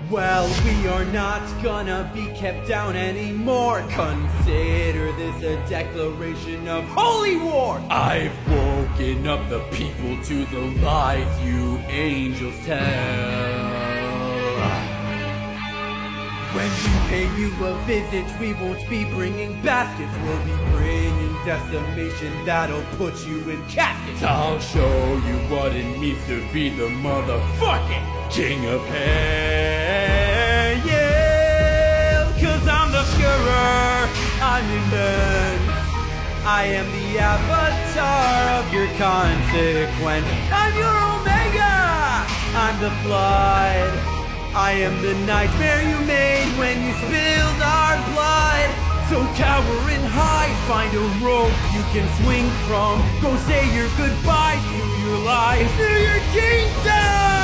Well, we are not gonna be kept down anymore. Consider this a declaration of holy war. I've woken up the people to the lies you angels tell. When we pay you a visit, we won't be bringing baskets. We'll be bringing decimation that'll put you in caskets. I'll show you what it means to be the motherfucking king of hell. Yeah, 'cause I'm the Führer, I'm immense. I am the avatar of your consequence. I'm your Omega, I'm the flood. I am the nightmare you made when you spilled our blood. So cower and hide, find a rope you can swing from. Go say your goodbyes to your life, to your kingdom!